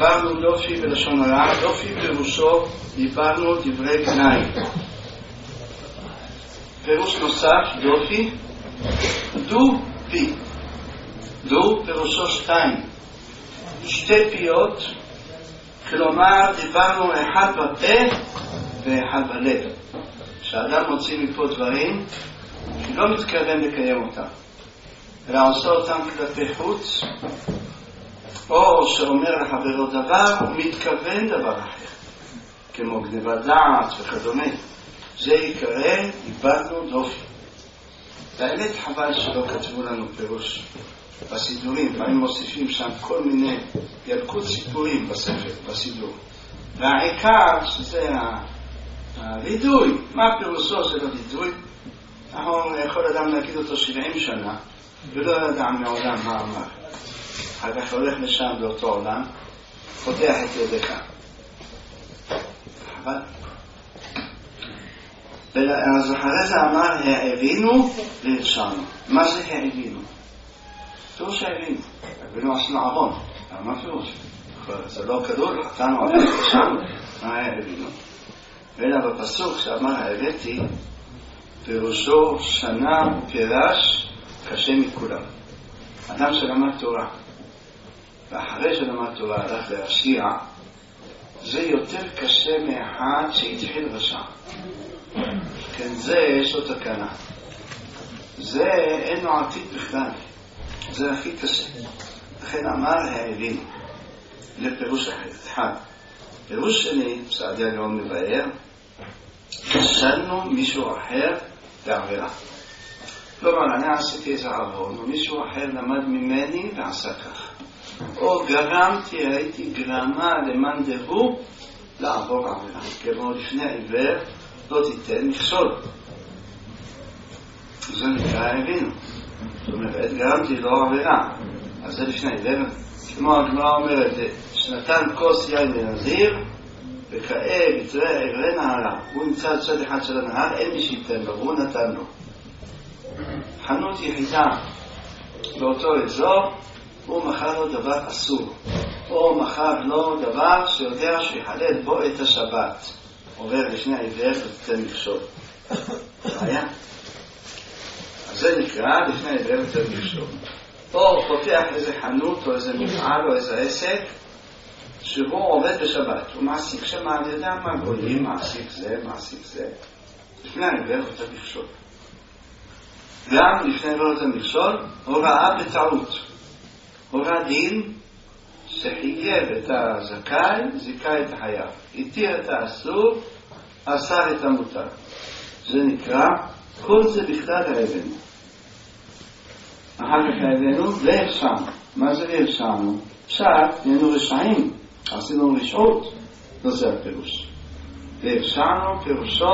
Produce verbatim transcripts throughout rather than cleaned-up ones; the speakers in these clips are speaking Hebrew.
דיברנו דופי בלשון הרע. דופי פירושו דיברנו דברי גנאי. פירוש נוסף דופי, דו פי. דו פירושו שתיים, שתי פיות, כלומר דיברנו אחד בפה ואחד בלב. כשאדם מוציא מפה דברים שלא מתכוון לקיים אותם אלא עושה אותם כלפי חוץ, או שאומר לחברו דבר ומתכוון דבר אחר, כמו גניבת דעת וכדומה, זה יקרא איבדנו דופי. באמת חבל שלא כתבו לנו פירוש בסידורים, פעמים מוסיפים שם כל מיני ילקוט סיפורים בספר, בסידור, והעיקר שזה הלידוי. מה פירושו של הלידוי? אנחנו יכול אדם להגיד אותו שבעים שנה ולא ידע מעולם מה אמר, אחר כך הולך לשם באותו עולם, פותח את ידיך. אבל אז אחרי זה אמר העבינו והרשענו. מה זה העבינו? פירוש העבינו, העבינו עשינו עוון. מה פירוש? זה לא כדור, חטאנו עלינו הרשענו. מה העבינו? אלא בפסוק שאמר העביתי, פירושו שנה ופירש קשה מכולם. אדם שלמד תורה ואחרי שלמד תורה הלך להרשיע, זה יותר קשה מאחד שהתחיל רשע. כן, זה יש לו תקנה, זה אין לו עתיד בכלל, זה הכי קשה. לכן אמר העבינו לפירוש אחר. אחד, פירוש שני, סעדיה גאון מבאר, חשדנו מישהו אחר בעבירה. כלומר, אני עשיתי איזה עוון ומישהו אחר למד ממני ועשה כך, או גרמתי, הייתי גרמה למאן דהוא לעבור עבירה, כמו לפני עיוור לא תיתן מכשול. זה נקרא העבינו. זאת אומרת, גרמתי לו עבירה, אז זה לפני עיוור. כמו הגמרא אומרת, שנתן כוס יין לנזיר וכאב יתראה עברי נהרה, הוא נמצא על צד אחד של הנהר, אין מי שייתן לו, והוא נתן לו. חנות יחידה באותו אזור, הוא מכר לו דבר אסור, או מכר לו דבר שיודע שיחלל בו את השבת, עובר לפני העיוור ותתן מכשול. היה? אז זה נקרא לפני העיוור ותתן מכשול. או פותח איזה חנות או איזה מפעל או איזה עסק שהוא עובד בשבת, הוא מעסיק שמה, אני יודע מה גולים, מעסיק זה, מעסיק זה, לפני העיוור ותתן מכשול. גם לפני העיוור ותתן מכשול, הוראה בטעות, הוראה דין שחייב את הזכאי, זיכה את החייב, התיר את האסור, אסר את המותר. זה נקרא, כל זה בכלל העבינו. אחר כך העבינו והרשענו. מה זה והרשענו? פשט, נהיינו רשעים, עשינו רשעות, לא זה הפירוש. והרשענו פירושו,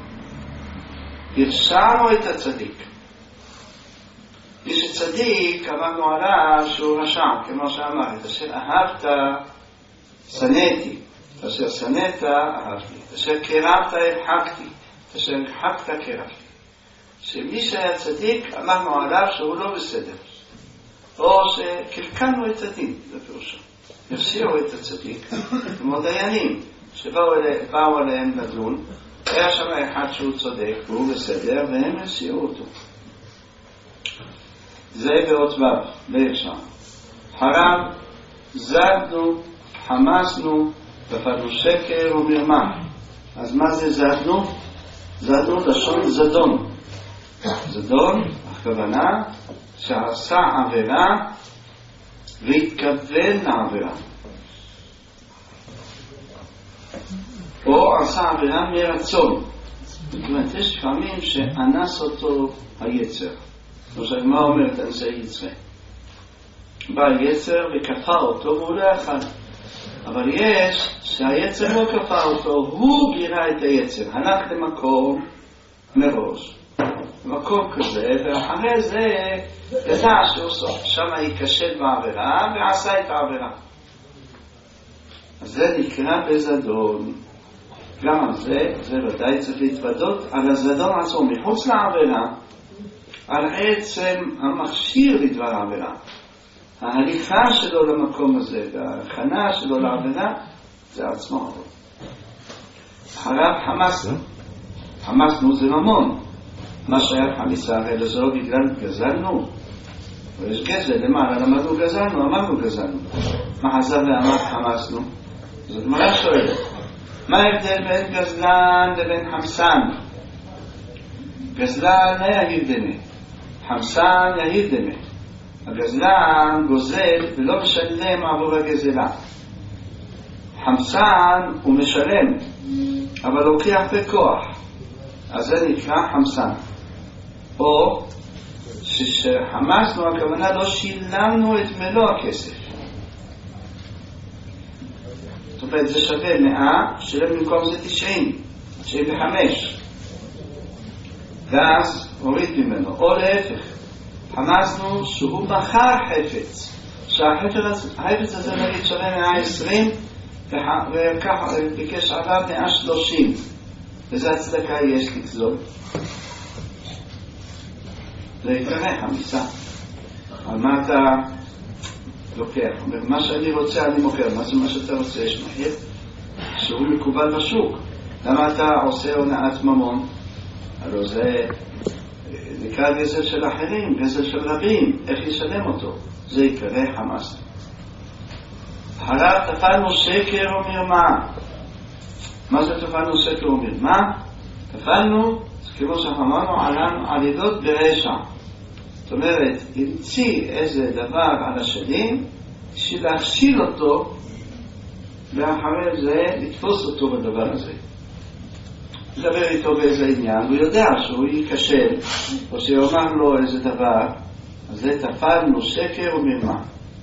הרשענו את הצדיק. מי שצדיק, אמרנו עליו שהוא רשע, כמו שאמר, את אשר אהבת, שנאתי, את אשר שנאת, אהבתי, את אשר קרבת, הרחקתי, את אשר הרחקת, קרבתי. שמי שהיה צדיק, אמרנו עליו שהוא לא בסדר, או שקלקלנו את הדין, זה פירושו. הרשיעו את הצדיק, כמו דיינים, שבאו עליהם לדון, היה שם אחד שהוא צודק, והוא בסדר, והם הרשיעו אותו. זה באות ו' בהרשע. חרב, זדנו, חמסנו, תפרנו שקר ומרמה. אז מה זה זדנו? זדנו לשון זדון. זדון, הכוונה שעשה עבירה והתכוון לעבירה, או עשה עבירה מרצון. זאת אומרת, יש פעמים שאנס אותו היצר, כמו שהגמרא אומרת, אנסי יצרה, בא יצר וכפה אותו והוא לא יכל. אבל יש שהיצר לא כפה אותו, הוא גירה את היצר, הלך למקום מראש, מקום כזה, ואחרי זה ידע שהוא סוף, שם ייכשל בעבירה ועשה את העבירה. אז זה נקרא בזדון. גם על זה, זה ודאי צריך להתוודות על הזדון עצמו, מחוץ לעבירה, על עצם המכשיר לדבר העבירה. ההליכה שלו למקום הזה, וההכנה שלו לעבודה, זה עצמו. אחריו חמסנו. חמסנו זה ממון. מה שהיה חמיסה, הרי זה לא בגלל גזלנו. ויש גזל, למעלה למדנו גזלנו, אמרנו גזלנו. מה חזר ואמר חמסנו? זאת מראה שואלת. מה ההבדל בין גזלן לבין חמסן? גזלן יהיר דמה. חמסן יהיר דמה. הגזלן גוזל ולא משלם עבור הגזלה. חמסן הוא משלם, אבל לוקח בכוח. אז זה נקרא חמסן. או שחמסנו, הכוונה לא שילמנו את מלוא הכסף. זאת אומרת, זה שווה מאה, שלם במקום זה תשעים, תשעים וחמש. ואז הוריד ממנו. או להפך, חמסנו שהוא מכר חפץ. שהחפץ הזה נגיד שווה מאה עשרים, וכך ביקש עליו מאה שלושים. וזה הצדקה יש לגזול. זה יקרה חמיסה. על מה אתה לוקח? אומר, מה שאני רוצה אני מוכר. מה זה מה שאתה רוצה? יש מחיר שהוא מקובל בשוק. למה אתה עושה הונאת ממון? הלוא זה נקרא גזל של אחרים, גזל של רבים. איך ישלם אותו? זה יקרה חמאס. אחריו תפלנו שקר ומרמה. מה זה תפלנו שקר ומרמה? תפלנו, כמו שאמרנו, על עדות ברשע. זאת אומרת, המציא איזה דבר על השנים, בשביל להכשיל אותו, ואחרי זה לתפוס אותו בדבר הזה. לדבר איתו באיזה עניין, הוא יודע שהוא ייכשל, או שיאמר לו איזה דבר, אז זה תפלנו שקר ומרמה.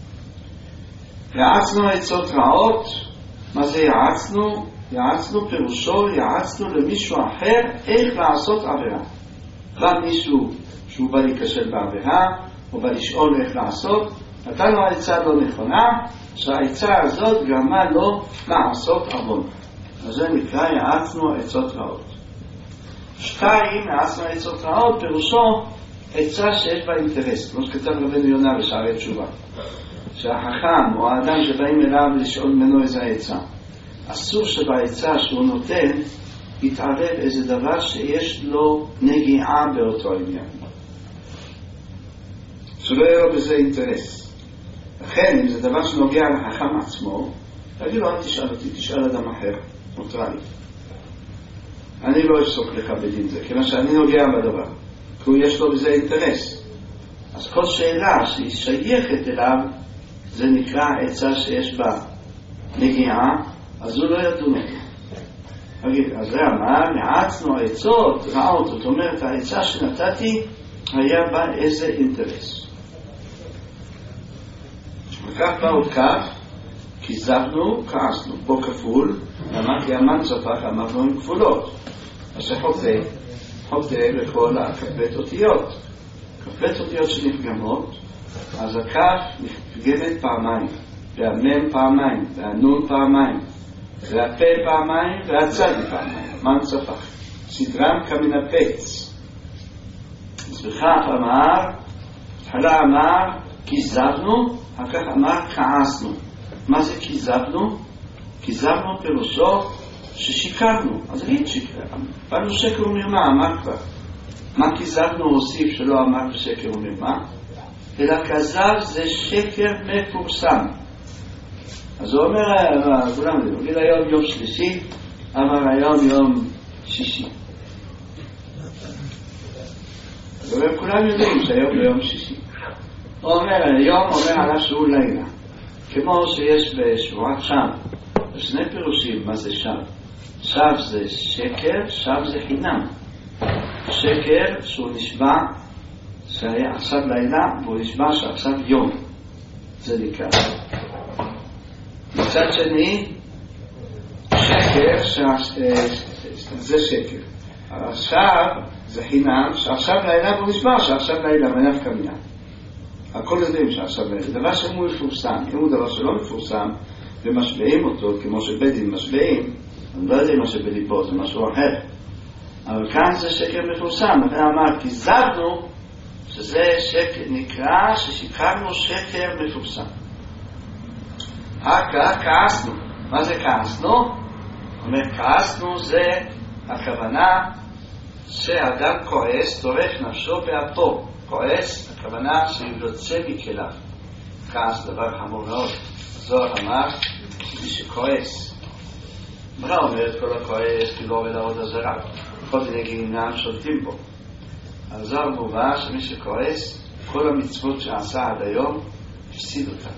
יעצנו עצות רעות. מה זה יעצנו? יעצנו פירושו, יעצנו למישהו אחר איך לעשות עבירה. גם מישהו שהוא בא להיכשל בעבירה, או בא לשאול איך לעשות, נתן לו העצה לא נכונה, שהעצה הזאת גרמה לו לעשות עוון. אז זה נקרא יעצנו עצות רעות. שתיים, יעצנו עצות רעות, פירושו עצה שיש בה אינטרס, כמו שכתב רבנו יונה בשערי תשובה. שהחכם או האדם שבאים אליו לשאול ממנו איזה עצה, אסור שבעצה שהוא נותן יתערב איזה דבר שיש לו נגיעה באותו עניין. שלא יהיה לו בזה אינטרס. לכן, אם זה דבר שנוגע לחכם עצמו, תגיד לו, אל תשאל אותי, תשאל אדם אחר, נוטרלי. אני לא אשסוק לך בדין זה, כיוון שאני נוגע בדבר, כי הוא יש לו בזה אינטרס. אז כל שאלה שהיא שייכת אליו, זה נקרא עצה שיש בה נגיעה, אז הוא לא ידון אותו. אז זה אמר, נעצנו עצות רעות, זאת אומרת, העצה שנתתי היה בה איזה אינטרס. וכך באו כך, כיזבנו, כעסנו, פה כפול, למה? כי המן צפח אמרנו עם כפולות. אז זה חוטא, חוטא לכל הכ"ב אותיות. כ"ב אותיות שנפגמות, אז הכף נפגמת פעמיים, והמם פעמיים, והנון פעמיים, והפה פעמיים, והצד פעמיים. מן צפח. סדרם כמן הפץ. אז בכך אמר, התחלה אמר, כיזבנו, אחר כך אמר, כעסנו. מה זה כיזבנו? כיזבנו פירושו ששיקרנו. אז אין שקר. באנו שקר ומרמה, אמר כבר. מה כיזבנו הוסיף שלא אמר שקר ומרמה? אלא כזב זה שקר מפורסם. אז הוא אומר, כולם יודעים, נגיד היום יום שלישי, אמר היום יום שישי. אז הוא אומר, כולם יודעים שהיום ביום שישי. הוא אומר, היום אומר עליו שהוא לילה. כמו שיש בשבועת שם, שני פירושים מה זה שם. שב זה שקר, שב זה חינם. שקר שהוא נשבע שהיה עכשיו לילה, והוא נשבע שעכשיו יום. זה נקרא. מצד שני, שקר, זה שקר. עכשיו זה חינם, שעכשיו לילה והוא נשבע שעכשיו לילה, ונף כמינה. הכל יודעים שעכשיו לילה. דבר שהוא מפורסם, אם הוא דבר שלא מפורסם, ומשבעים אותו, כמו שבדין משבעים, אני לא יודע מה שבליבו, זה משהו אחר. אבל כאן זה שקר מפורסם. לכן אמר, כיזבנו, שזה שקר, נקרא ששיקרנו שקר מפורסם. אחר כעסנו. מה זה כעסנו? אומר, כעסנו זה הכוונה שאדם כועס, טורף נפשו באפו. כועס, הכוונה שיוצא מכליו. כעס דבר חמור מאוד. זוהר אמר שמי שכועס, מה אומרת כל הכועס? כי לא עובד עבודה זרה. כל מיני גיהינם שולטים בו. אז זוהר מובא שמי שכועס, כל המצוות שעשה עד היום, הפסיד אותה.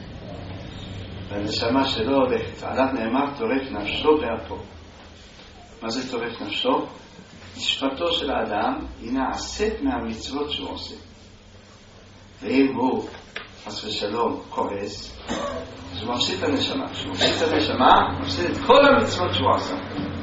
והנשמה שלו הולכת. עליו נאמר טורף נפשו באפו. מה זה טורף נפשו? נשפטו של האדם היא נעשית מהמצוות שהוא עושה. ואם הוא חס ושלום כועס, אז הוא מפסיד את הנשמה. כשהוא מפסיד את הנשמה, הוא מפסיד את כל המצוות שהוא עשה.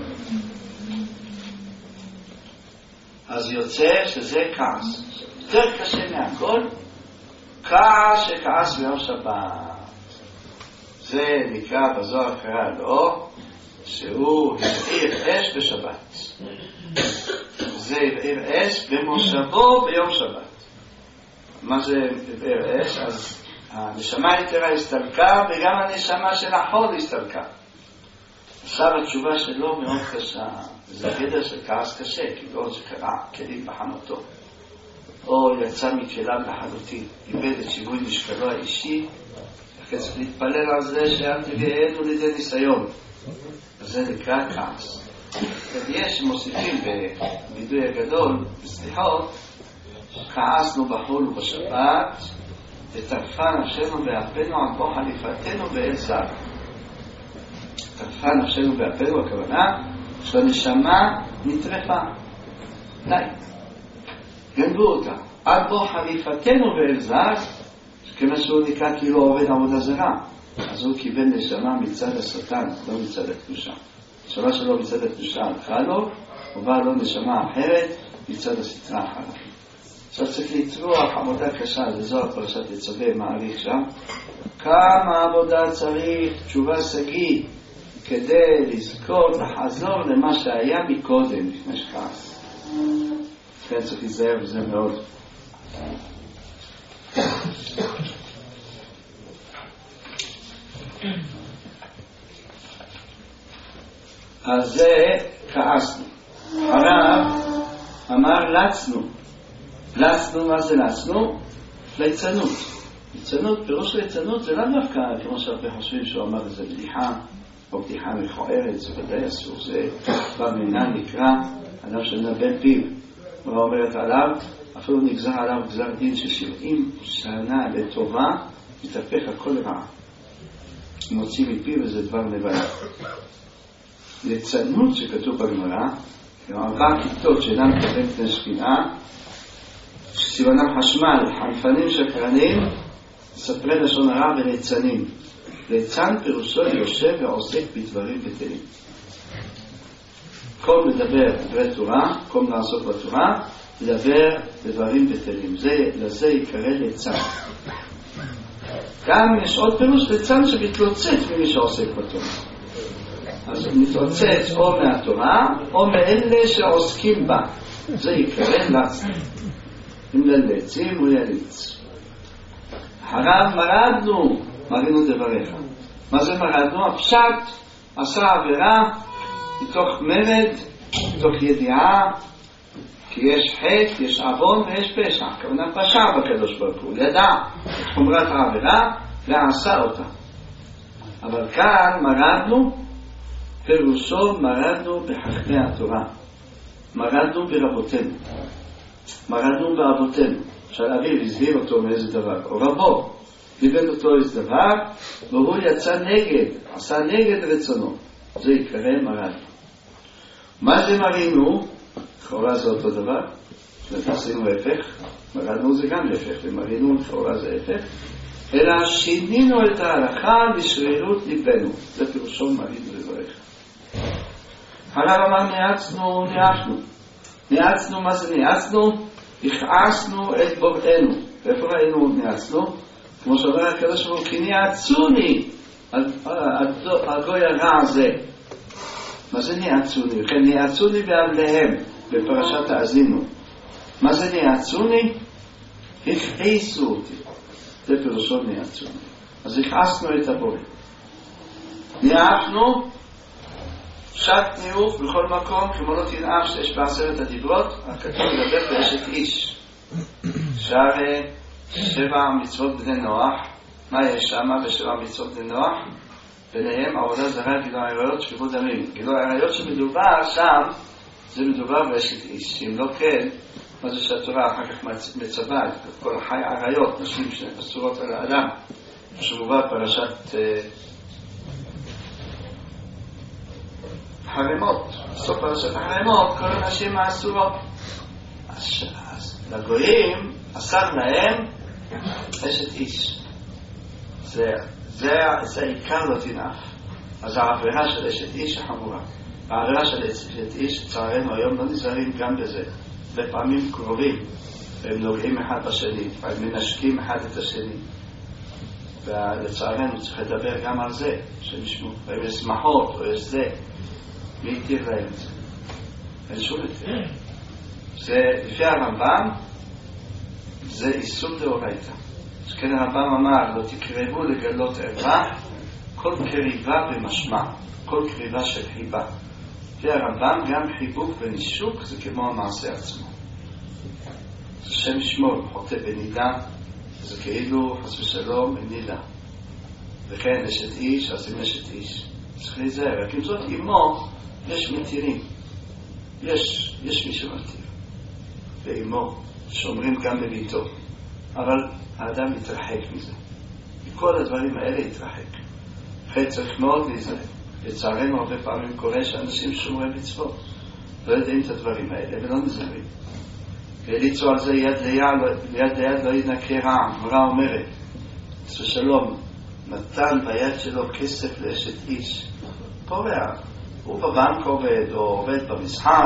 אז יוצא שזה כעס. יותר קשה מהכל, כעס שכעס ביום שבת. זה נקרא בזוהר קרא לו שהוא הבעיר אש בשבת. זה הבעיר אש במושבו ביום שבת. מה זה הבעיר אש? אז הנשמה היתרה הסתלקה וגם הנשמה של החול הסתלקה. עכשיו התשובה שלו מאוד קשה. זה גדר של כעס קשה, כי לא זה קרה כלים בחמותו. או יצא מכליו לחלוטין, איבד את שיווי משקלו האישי, צריך להתפלל על זה שאל תביאנו לידי ניסיון. אז זה נקרא כעס. ויש מוסיפים בבידוי הגדול, בסליחות, כעסנו בחול ובשבת, וטרפה נפשנו באפנו על בו חליפתנו באל זר. טרפה נפשנו באפנו, הכוונה שהנשמה נטרפה. די. גנבו אותה. על בו חליפתנו באל זר, כמה שהוא נקרא כאילו עובד עבודה זרה. אז הוא קיבל נשמה מצד השטן, לא מצד הקדושה. נשמה שלו מצד הקדושה הלכה לו, הוא בא לו נשמה אחרת מצד הסטרה אחרת. עכשיו צריך לצרוח עבודה קשה, וזו הפרשת יצווה מעריך שם. כמה עבודה צריך, תשובה סגי, כדי לזכור, לחזור למה שהיה מקודם, לפני שכעס. כן, צריך להיזהר בזה מאוד. אז זה כעסנו. הרב אמר לצנו. לצנו, מה זה לצנו? ליצנות. ליצנות, פירוש ליצנות זה לא דווקא כמו שהרבה חושבים שהוא אמר איזה בדיחה או בדיחה מכוערת, זה ודאי אסור. זה במינן נקרא אדם שנבל פיו. מה אומרת עליו? אפילו נגזר עליו גזר דין ששבעים שנה לטובה מתהפך הכל לרעה. מוציא מפיו וזה דבר נבלה. ליצנות שכתוב בגמרא, ארבע כיתות שאינם מקבלים פני שכינה, שסיבנם חשמל, חנפנים שקרנים, ספרי לשון הרע וליצנים. ליצן פירושו יושב ועוסק בדברים בטלים. כל מדבר דברי תורה, כל לעסוק בתורה, לדבר בדברים בטלים. זה, לזה יקרא ליצן. גם יש עוד פירוש ליצן שמתלוצץ ממי שעוסק בתורה. אז הוא מתלוצץ או מהתורה או מאלה שעוסקים בה. זה יקרא לצן. אם ללצים הוא יליץ. אחריו מרדנו, מרינו דבריך. מה זה מרדנו? הפשט עשה עבירה מתוך מרד, מתוך ידיעה, כי יש חטא, יש עוון ויש פשע. כמובן פשע בקדוש ברוך הוא, ידע את חומרת העבירה ועשה אותה. אבל כאן מרדנו, פירושו מרדנו בחכמי התורה. מרדנו ברבותינו. מרדנו באבותינו. עכשיו אביו הסביר אותו מאיזה דבר, או רבו ליבד אותו איזה דבר, והוא יצא נגד, עשה נגד רצונו. זה יקרא מרדנו. מה זה מרינו? לכאורה זה אותו דבר, עשינו הפך, מרדנו זה גם הפך, ומרינו לכאורה זה הפך, אלא שינינו את ההלכה לשרירות ליבנו. זה פירושו מרינו לברך. הרב אמר ניאצנו, ניאצנו. ניאצנו, מה זה ניאצנו? הכעסנו את בוראנו. ואיפה ראינו ניאצנו? כמו שאומר הקדוש ברוך הוא, כי ניאצוני הגוי הרע הזה. מה זה ניאצוני? וכן ניאצוני באבליהם בפרשת האזינו. מה זה ניאצוני? הכעיסו אותי. זה פירושו נאצו. אז הכעסנו את הבורא. נאפנו, שט ניאוף בכל מקום, כמו לא תנאף שיש בעשרת הדיברות, הכתוב מדבר באשת איש. שהרי שבע מצוות בני נוח, מה יש שם בשבע מצוות בני נוח? ביניהם עבודה זרה, גילוי עריות, שפיכות דמים. גילוי עריות שמדובר שם, זה מדובר באשת איש. אם לא כן, מה זה שהתורה אחר כך מצווה את כל החי עריות, נשים שאסורות על האדם, שמובא פרשת חרמות. בסוף פרשת החרמות, כל הנשים האסורות. אז לגויים, אסר להם אשת איש. זה, זה, זה עיקר לא תנאף. אז העבירה של אשת איש החמורה. העבירה של אשת איש, צערנו היום לא נזהרים גם בזה. בפעמים קרובים, והם נוגעים אחד בשני, והם מנשקים אחד את השני. ולצערנו צריך לדבר גם על זה, שנשמעו. והם יש שמחות, או יש זה. מי יתיר להם את זה? אין שום יתיר. זה, לפי הרמב"ם, זה איסור דאורייתא. אז כן הרמב"ם אמר, לא תקרבו לגלות ערווה, כל קריבה במשמע, כל קריבה של חיבה. לפי הרמב"ם, גם חיבוק ונישוק זה כמו המעשה עצמו. זה שם שמור, חוטא בנידה, זה כאילו חס ושלום בנידה. וכן אשת איש, אז אם אשת איש. צריך להיזהר, רק אם זאת אימו, יש מתירים. יש, יש מי שמתיר. ואימו שומרים גם בביתו. אבל האדם יתרחק מזה. מכל הדברים האלה יתרחק. לכן צריך מאוד להיזהר. לצערנו הרבה פעמים קורה שאנשים שומרי מצוות. לא יודעים את הדברים האלה ולא נזהרים. והליצו על זה יד ליד, ליד ליד לא ינקה רע. גמרא אומרת, ששלום, נתן ביד שלו כסף לאשת איש. פורע. הוא בבנק עובד או עובד במסחר.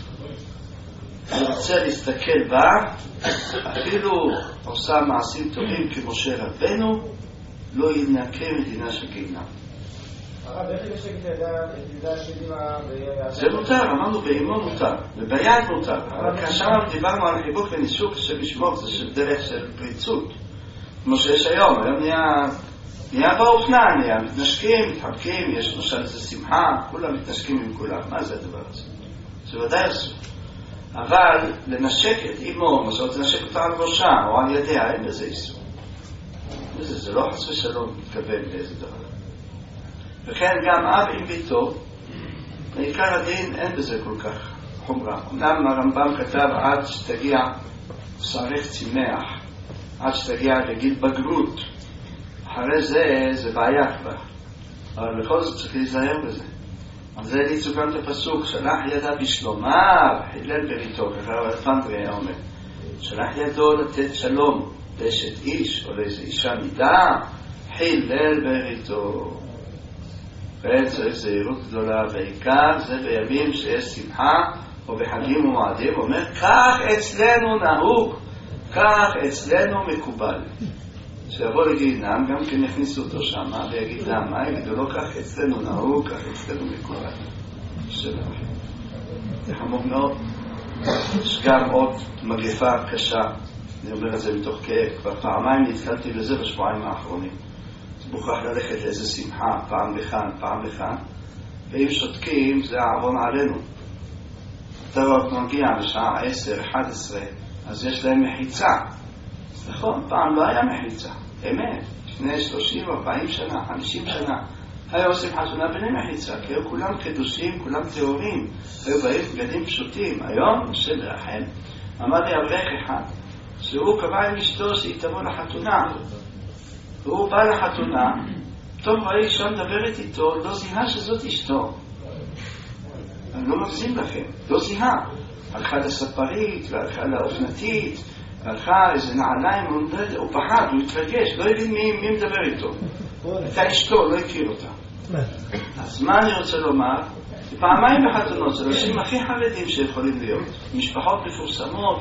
הוא רוצה להסתכל בה, אפילו עושה מעשים טובים כמשה רבנו, לא ינקה מדינה של גיהנם. הרב, איך יש ידידה שדימה ביד? זה מותר, אמרנו באימו מותר, וביד מותר. אבל כאשר דיברנו על חיבוק ונישוק שבשמור, זה של דרך של פריצות. כמו שיש היום, היום נהיה, נהיה באופנה, נהיה מתנשקים, מתחבקים, יש למשל איזה שמחה, כולם מתנשקים עם כולם. מה זה הדבר הזה? זה ודאי אסור. אבל לנשק את אימו, משהו, לנשק אותה על ראשה או על ידיה, אין בזה איסור. זה, זה לא חס ושלום מתכוון לאיזה דבר. וכן גם אב עם ביתו, בעיקר הדין אין בזה כל כך חומרה. אמנם הרמב"ם כתב עד שתגיע שרך צימח, עד שתגיע לגיל בגרות. אחרי זה, זה בעיה כבר. אבל בכל זאת צריך להיזהר בזה. אז זה ליצו גם את הפסוק, שלח ידה בשלומה, חילל בריתו, ככה רפנדרי היה אומר. שלח ידו לתת שלום לאשת איש, או לאיזו אישה מידה, חילל בריתו. וצריך זהירות גדולה, בעיקר זה בימים שיש שמחה, או בחגים ומועדים, אומר, כך אצלנו נהוג, כך אצלנו מקובל. שיבוא לגיהנם, גם כן יכניסו אותו שם, ויגיד למה, יגידו לו, כך אצלנו נהוג, כך אצלנו מקובל. שלום. זה חמור מאוד. יש גם עוד מגפה קשה, אני אומר את זה מתוך כאב, כבר פעמיים נתקלתי בזה בשבועיים האחרונים. מוכרח ללכת לאיזה שמחה, פעם לכאן, פעם לכאן, ואם שותקים, זה העוון עלינו. אתה רק מגיע בשעה עשר, אחת עשרה, אז יש להם מחיצה. נכון, פעם לא היה מחיצה, אמת. לפני שלושים, ארבעים שנה, חמישים שנה, היו עושים חתונה בני מחיצה, כי היו כולם קדושים, כולם טהורים, היו באים בגדים פשוטים. היום, של רחם, אמר לי אברך אחד, שהוא קבע עם אשתו שהיא תבוא לחתונה, והוא בא לחתונה, פתאום ראי שם מדברת איתו, לא זיהה שזאת אשתו. אני לא מגזים לכם, לא זיהה. הלכה לספרית, והלכה לאופנתית, והלכה איזה נעליים, הוא פחד, הוא התרגש, לא הבין מי, מי מדבר איתו. הייתה אשתו, לא הכיר אותה. אז מה אני רוצה לומר? פעמיים בחתונות, זה אנשים הכי חרדים שיכולים להיות. משפחות מפורסמות,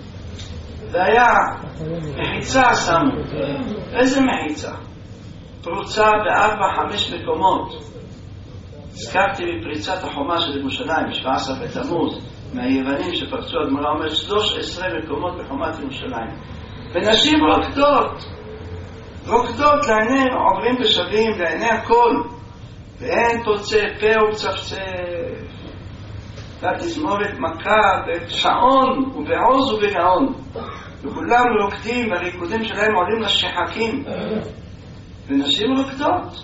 והיה מחיצה שמו. איזה מחיצה? פרוצה בארבע, חמש מקומות. הזכרתי מפריצת החומה של ירושלים, שבעה עשר בתמוז, מהיוונים שפרצו, הגמרא אומרת שלוש עשרה מקומות בחומת ירושלים. ונשים רוקדות, רוקדות לעיני עוברים ושבים, לעיני הכל, ואין פוצה פה ומצפצף. והתזמורת מכה בשעון ובעוז ובגאון, וכולם רוקדים והריקודים שלהם עולים לשחקים, ונשים רוקדות.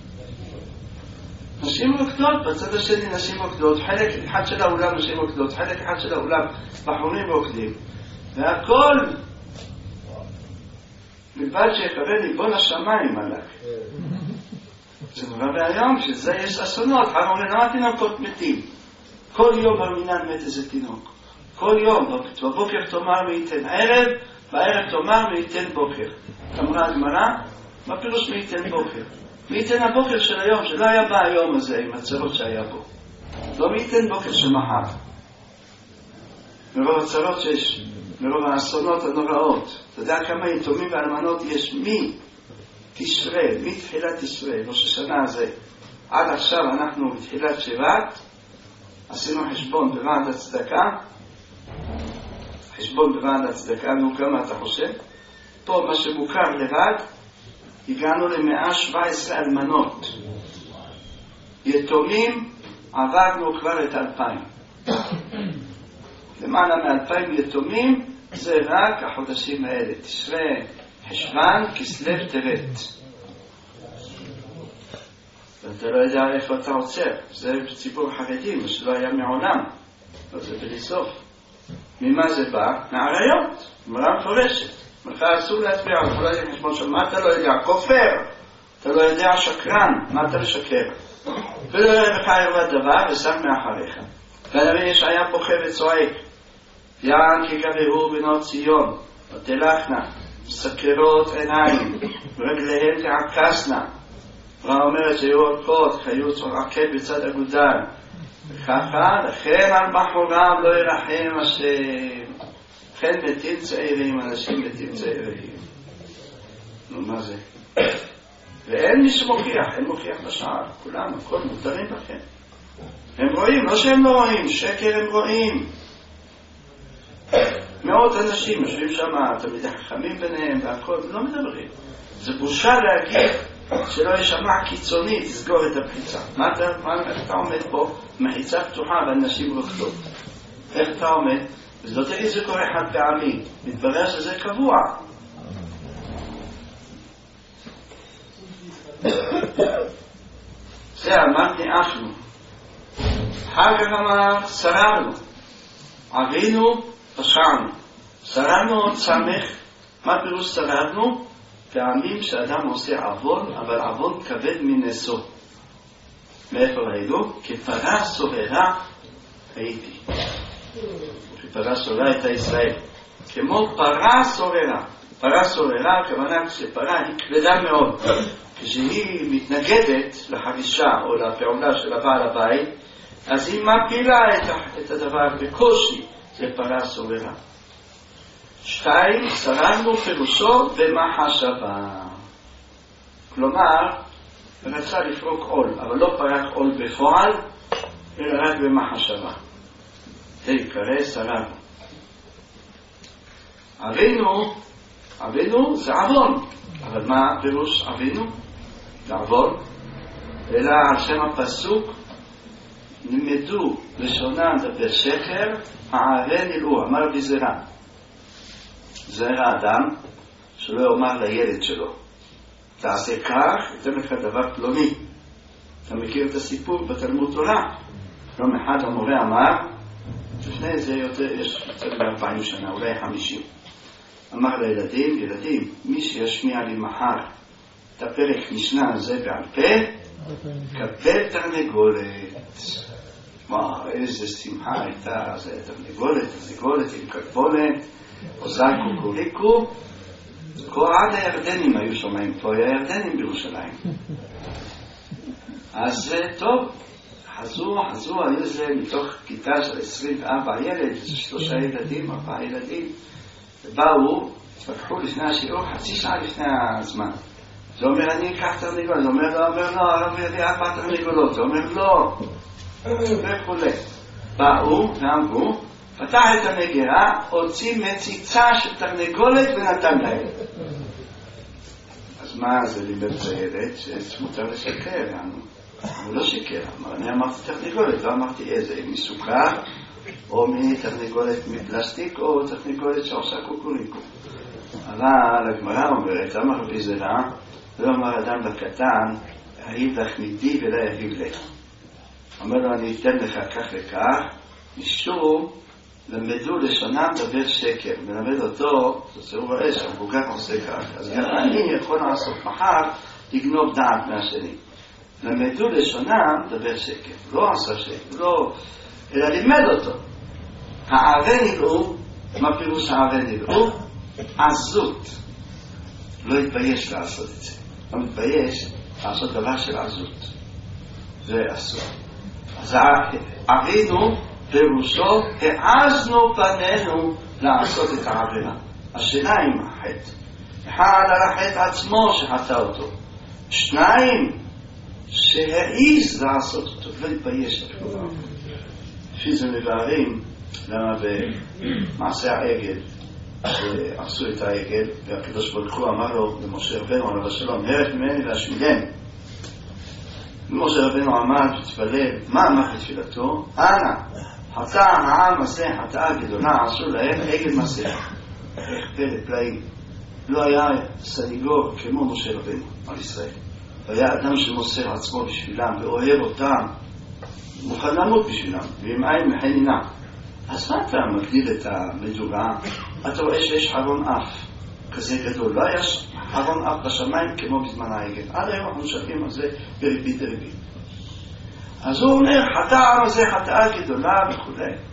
נשים רוקדות, בצד השני נשים רוקדות, חלק אחד של האולם נשים רוקדות, חלק אחד של האולם בחורים רוקדים, והכל בלבד שיקבל ליבון השמיים עליו. זה נורא והיום, שזה יש אסונות, אמרו למה תינוקות מתים? כל יום במינן מת איזה תינוק. כל יום, בבוקר תאמר וייתן ערב, בערב תאמר וייתן בוקר. אמרה הגמרא, מה פירוש וייתן בוקר? וייתן הבוקר של היום, שלא היה בא היום הזה עם הצרות שהיה בו. לא וייתן בוקר של מחר. מרוב הצרות שיש, מרוב האסונות הנוראות. אתה יודע כמה יתומים ואלמנות יש מי? תשרה, מתחילת תשרה, ראש השנה הזה. עד עכשיו אנחנו בתחילת שבט, עשינו חשבון בוועד הצדקה, חשבון בוועד הצדקה, נו כמה אתה חושב? פה מה שמוכר לבד, הגענו ל-מאה שבע עשרה אלמנות. יתומים עברנו כבר את אלפיים. למעלה מאלפיים יתומים, זה רק החודשים האלה, תשרה, חשוון, כסלו, טבת. ואתה לא יודע איפה אתה עוצר, זה ציבור חרדי, מה שלא היה מעולם, אבל זה בלי סוף. ממה זה בא? מעריות, מראה מפורשת. מלכה אסור להצביע, אתה לא יודע חשבון של מה אתה לא יודע, כופר, אתה לא יודע שקרן, מה אתה לשקר. ולא יודע לך ערב הדבר ושם מאחריך. והנביא ישעיה פוכה וצועק, יען כי גבהו בנות ציון, ותלכנה, סקרות עיניים, ורגליהם תעקסנה. ואומרת שהיו הולכות, חיו צועקת בצד אגודל, וככה, לכן על בחורם לא ירחם השם. לכן מתים צעירים, אנשים מתים צעירים. נו, מה זה? ואין מי שמוכיח, אין מוכיח בשער, כולם, הכל מותרים לכם. הם רואים, לא שהם לא רואים, שקר הם רואים. מאות אנשים יושבים שם, תמיד החכמים ביניהם והכל, לא מדברים. זה בושה להגיד שלא ישמע קיצוני, תסגור את הפחיצה. מה אתה, מה, איך אתה עומד פה, מחיצה פתוחה ואנשים רוקדות? איך אתה עומד? אז לא תגיד זה קורה חד פעמי, מתברר שזה קבוע. זה אמרתי אנחנו. אחר כך אמר, שררנו. עבינו, פשענו. שררנו עוד סמך, מה פירוש שררנו? פעמים שאדם עושה עוון, אבל עוון כבד מנשוא. מאיפה ראינו? כפרה סוררה הייתי. כפרה סוררה הייתה ישראל. כמו פרה סוררה. פרה סוררה, הכוונה כשפרה היא כבדה מאוד. כשהיא מתנגדת לחרישה או לפעולה של הבעל הבית, אז היא מפילה את הדבר בקושי. זה פרה סוררה. שתיים, שרדנו פירושו במחשבה. כלומר, רצה לפרוק עול, אבל לא פרק עול בפועל, אלא רק במחשבה. זה יקרא שרדנו. אבינו, אבינו זה עוון. אבל מה פירוש אבינו? זה עוון. אלא על שם הפסוק, נלמדו לשונה דבר שקר, הערן אלוה, אמר בזרה. זהר האדם שלא יאמר לילד שלו תעשה כך, אתן לך דבר פלוני. אתה מכיר את הסיפור בתלמוד תורה? יום אחד המורה אמר, לפני זה יותר, יש יותר מ-ארבעים שנה, אולי חמישים, אמר לילדים, ילדים, מי שישמיע לי מחר את הפרק משנה הזה בעל פה, קבל תרנגולת. וואו, איזה שמחה הייתה, זה תרנגולת, תרנגולת עם כלבולת, עוזר קוקוריקו, כל עד הירדנים היו שומעים פה, הירדנים בירושלים. אז טוב, חזו, חזו, היו זה מתוך כיתה של עשרים וארבע ילד, שלושה ילדים, ארבעה ילדים, ובאו, התפתחו לפני השיעור, חצי שעה לפני הזמן. זה אומר, אני אקח תרנגולת, זה אומר, לא, אומר, לא, הרב יביא ארבע תרנגולות, זה אומר, לא, וכולי. באו ואמרו, פתח את המגירה, הוציא מציצה של תרנגולת ונתן להם. אז מה זה לימד את הילד? שמותר לשקר, הוא לא שיקר, אני אמרתי תרנגולת, לא אמרתי איזה, מסוכר, או מתרנגולת מפלסטיק, או תרנגולת שעושה קוקוריקו. אבל הגמרא אומרת, אמר רבי זרע, לא אמר אדם לקטן, העיב לך מידי ולא יעיב לך. אומר לו, אני אתן לך כך וכך, משום למדו לשונם דבר שקר, מלמד אותו, זה סירוב האש, המבוגר עושה כך, אז גם אני יכול לעשות מחר, לגנוב דעת מהשני. למדו לשונם דבר שקר, לא עשה שקר, לא, אלא לימד אותו. הערי נראו, מה פירוש הערי נראו? עזות. לא התבייש לעשות את זה. לא מתבייש לעשות דבר של עזות. זה אסור. אז ערינו פירושו, העזנו פנינו לעשות את העבירה. השאלה עם החטא. אחד על החטא עצמו שחטא אותו. שניים, שהעיז לעשות אותו. לא התבייש אפילו. לפי זה מבארים למה במעשה העגל שעשו את העגל, והקדוש ברוך הוא אמר לו למשה רבנו עליו השלום, הרת ממני והשמידני. ומשה רבנו עמד ותפלל, מה אמר בתפילתו? אנא, חטא העם הזה, חטאה גדולה, עשו להם עגל מסך. איך פלא פלאים. לא היה סניגור כמו משה רבנו על ישראל. היה אדם שמוסר עצמו בשבילם ואוהב אותם, מוכן למות בשבילם, ועם עין מחנינה. אז מה אתה מגדיל את המדורה? אתה רואה שיש חרון אף כזה גדול. לא היה חרון אף בשמיים כמו בזמן העגל. עד היום אנחנו משלמים על זה בריבית דריבית. אז הוא אומר, חטא העם הזה חטאה גדולה וכו'.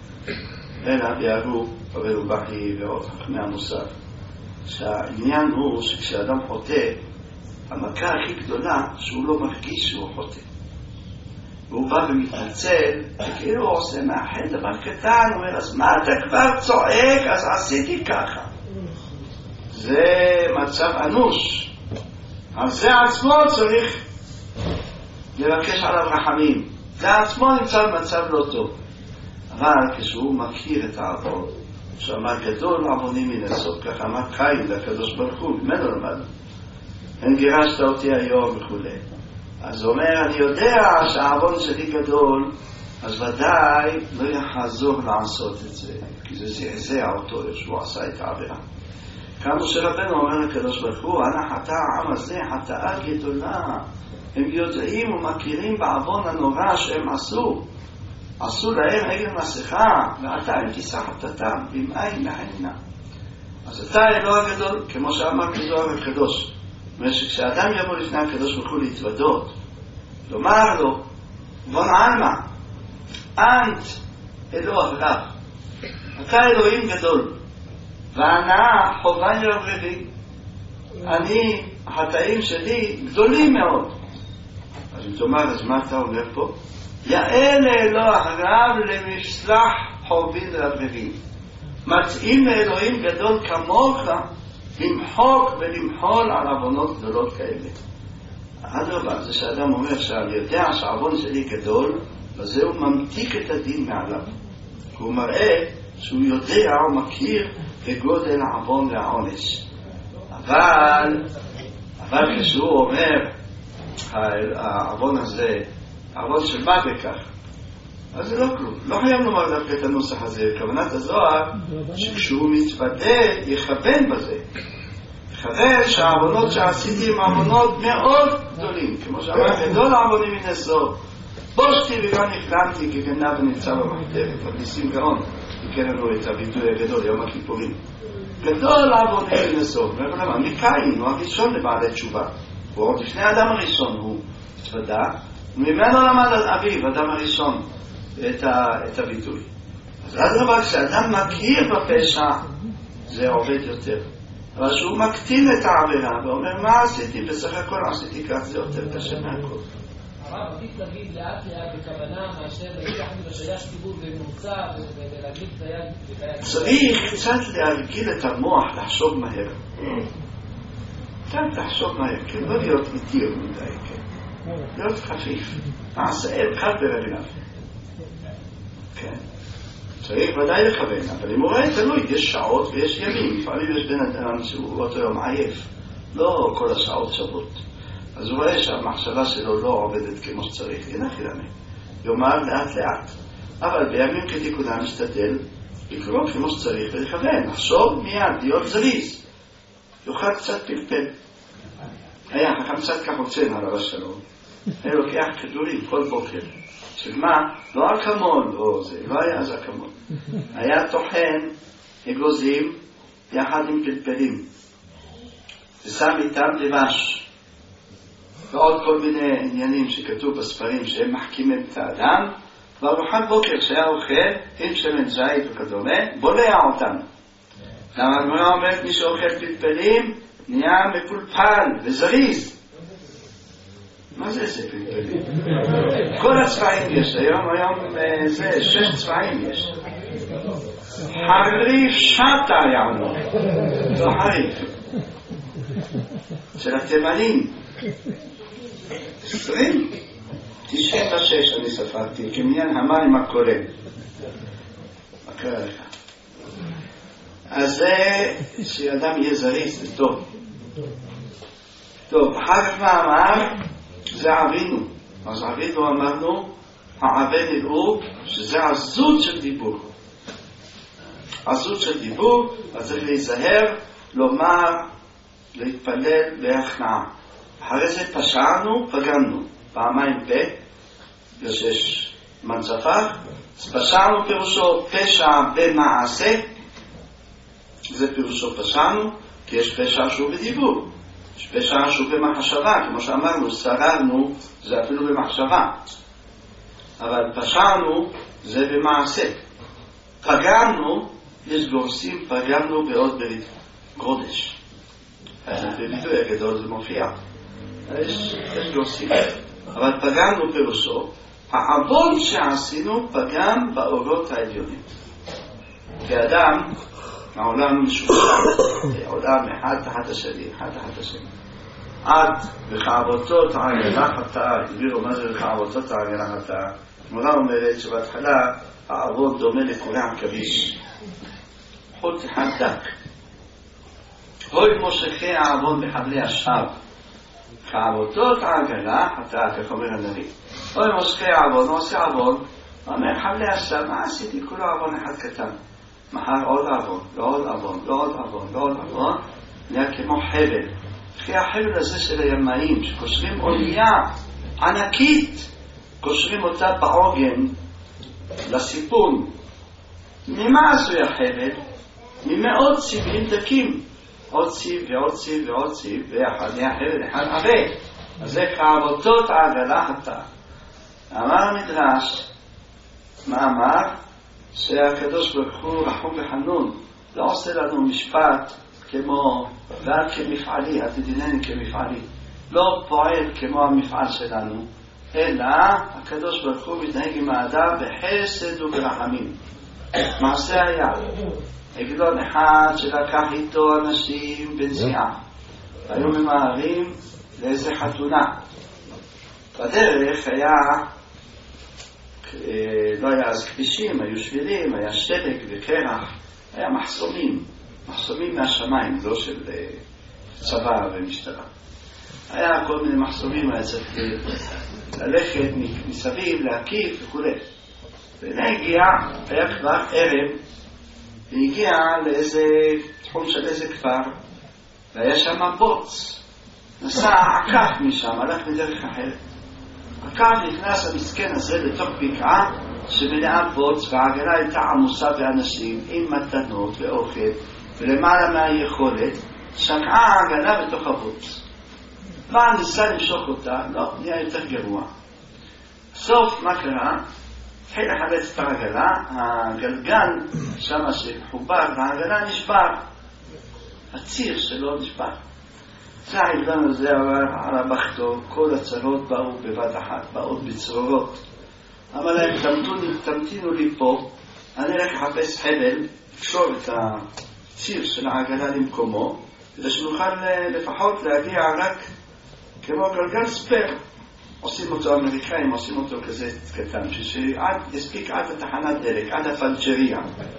אלא ביארו רבי בכי ועוד חכמי המוסר, שהעניין הוא שכשאדם חוטא, המכה הכי גדולה שהוא לא מרגיש שהוא חוטא. והוא בא ומתנצל, וכאילו הוא עושה מאחד דבר קטן, הוא אומר, אז מה אתה כבר צועק? אז עשיתי ככה. זה מצב אנוש. אז זה עצמו צריך לבקש עליו רחמים. זה עצמו נמצא במצב לא טוב. אבל כשהוא מכיר את העבוד, שאמר גדול עבונים מן הסוף, ככה אמר קין והקדוש ברוך הוא, ממנו למדנו. אין גירשת אותי היום וכו'. אז הוא אומר, אני יודע שהעוון שלי גדול, אז ודאי לא יחזור לעשות את זה, כי זה זעזע אותו שהוא עשה את העבירה. כאן משה רבנו אומר לקדוש ברוך הוא, אנא חטא העם הזה חטאה גדולה. הם יודעים ומכירים בעוון הנורא שהם עשו. עשו להם עגל מסכה, ואתה אם תישא חטאתם, עם עין מחנינה. אז אתה אלוה הגדול, כמו שאמר בזוהר הקדוש. כשאדם יבוא לפני הקדוש ברוך הוא להתוודות, לומר לו, בון עלמא, אנט אלוה רב, אתה אלוהים גדול, והנאה חובן ירבבי, אני, החטאים שלי גדולים מאוד. אז אם תאמר, אז מה אתה אומר פה? יעל אלוה רב למשלח חובין רבבי. מתאים לאלוהים גדול כמוך, למחוק ולמחול על עוונות גדולות כאלה. אדרבה, זה שאדם אומר שאני יודע שהעוון שלי גדול, וזה הוא ממתיק את הדין מעליו. הוא מראה שהוא יודע, הוא מכיר בגודל העוון והעונש. אבל, אבל כשהוא אומר, העוון הזה, העוון של מה בכך, אז זה לא כלום. לא חייב לומר דווקא את הנוסח הזה. כוונת הזוהר, שכשהוא מתוודה, יכוון בזה. יכוון שהעוונות שעשיתי הם עוונות מאוד גדולים. כמו שאמר, גדול העוונים מן הסוף. בושתי וגם נפלמתי כגנב ונמצא במחתרת. מגניסים גאון, יקר לנו את הביטוי הגדול, יום הכיפורים. גדול העוונים מן הסוף. ולמה? מקין הוא הראשון לבעלי תשובה. הוא עוד לפני האדם הראשון הוא התוודה, וממנו למד על אביו, האדם הראשון, את, ה, את הביטוי. אז עד רבה, כשאדם מכיר בפשע, זה עובד יותר. אבל שהוא מקטין את העבירה, ואומר, מה עשיתי? בסך הכל עשיתי כך, זה יותר קשה מהכל. הרב, עדיף להגיד לאט לאט בכוונה, מאשר להגיד בשייש דיבור במוצא, ולהגיד את היד. צריך קצת להרגיל את המוח לחשוב מהר. קצת לחשוב מהר, כן, לא להיות איטי או מדי, כן. להיות חפיף. מעשה אחד ברגליו. כן. צריך ודאי לכוון, אבל אם הוא רואה תלוי, יש שעות ויש ימים, לפעמים יש בן אדם שהוא באותו יום עייף, לא כל השעות שוות. אז הוא רואה שהמחשבה שלו לא עובדת כמו שצריך, ינח ילמד, יאמר לאט לאט. אבל בימים כתיקונם משתדל לקרוא כמו שצריך ולכוון, לחשוב מיד, להיות זריז, יוכל קצת פלפל. היה חכם קצת כך הוצן עליו השלום, היה לוקח כדורים כל בוקר, שמה? לא אקמול, או זה, לא היה אז אקמול. היה טוחן אגוזים יחד עם פלפלים, ושם איתם דבש, ועוד כל מיני עניינים שכתוב בספרים שהם מחכימים את האדם, וארוחת בוקר שהיה אוכל, עם שמן זית וכדומה, בולע אותם. למה הגמרא אומרת, מי שאוכל פלפלים נהיה מפולפל וזריז. מה זה זה פלפלים? כל הצבעים יש, היום, היום זה, שש צבעים יש. חריף שטה יענו, לא חריף. של התימנים. עשרים. תשעים ושש אני ספרתי, כמניין המים הכולל. מה קרה לך? אז זה שאדם יהיה זריז, זה טוב. טוב, אחר כך מה אמר? זה עבינו. אז עבינו אמרנו, העבד נראו שזה עזות של דיבור. עזות של דיבור, אז צריך להיזהר, לומר, להתפלל בהכנעה. אחרי זה פשענו, פגענו. פעמיים פה, יש מנצפח, פשענו פירושו פשע במעשה, זה פירושו פשענו, כי יש פשע שהוא בדיבור, יש פשע שהוא במחשבה, כמו שאמרנו, שררנו, זה אפילו במחשבה, אבל פשענו זה במעשה. פגענו, יש גורסים, פגענו בעוד ברית גודש. בביטוי הגדול זה מופיע. יש, יש גורסים. אבל פגענו פירושו, העוון שעשינו פגם באורות העליונים. כאדם, העולם משוחרר, העולם אחד תחת השני, אחד תחת השני. עד וחעבותות העגלה חטאה, הסבירו מה זה וחעבותות העגלה חטאה. הגמרא אומרת שבהתחלה העוון דומה לקורע כביש. חוט אחד דק. הוי מושכי העוון בחבלי השב. חעבותות העגלה חטאה, כך אומר הנביא. אוי מושכי העוון, הוא עושה עוון, אומר חבלי השב, מה עשיתי? כולו עוון אחד קטן. מחר עוד עוון, לא עוד עוון, לא עוד עוון, לא עוד עוון, נהיה כמו חבל. אחרי החבל הזה של הימאים, שקושרים אונייה ענקית, קושרים אותה בעוגן לסיפון. ממה עשוי החבל? ממאות סיבים דקים. עוד סיב ועוד סיב ועוד סיב, ואחד נהיה חבל אחד עבה. אז זה חעבותות העגלה חטאה. אמר המדרש, מה אמר? שהקדוש ברוך הוא רחום וחנון, לא עושה לנו משפט כמו, ועד כמפעלי, התדינני כמפעלי, לא פועל כמו המפעל שלנו, אלא הקדוש ברוך הוא מתנהג עם האדם בחסד וברחמים. מעשה היה, עגלון אחד שלקח איתו אנשים בנסיעה, היו ממהרים לאיזה חתונה. בדרך היה, לא היה אז כבישים, היו שבילים, היה שלג וקרח, היה מחסומים, מחסומים מהשמיים, לא של צבא ומשטרה. היה כל מיני מחסומים, היה צריך ללכת מסביב, להקיף וכו'. והנה הגיע, היה כבר ערב, והגיע לאיזה תחום של איזה כפר, והיה שם בוץ. נסע עקף משם, הלך בדרך אחרת. עקף נכנס המסכן הזה לתוך בקעה שמלאה בוץ, והעגלה הייתה עמוסה באנשים עם מתנות ואוכל, ולמעלה מהיכולת שקעה העגלה בתוך הבוץ. מה ניסה למשוך אותה? לא, נהיה יותר גרוע. סוף מה קרה? התחיל לחלץ את העגלה, הגלגל שם שחובר והעגלה נשבר, הציר שלו נשבר. זה העגלן הזה עבר על הבחתו, כל הצרות באו בבת אחת, באות בצרורות. אמר להם, תמתינו לי פה, אני רק אחפש חבל, לקשור את הציר של העגלה למקומו, כדי שנוכל לפחות להגיע רק כמו גלגל ספר. עושים אותו אמריקאים, עושים אותו כזה קטן, שיספיק עד התחנת דלק, עד הפלצ'ריה.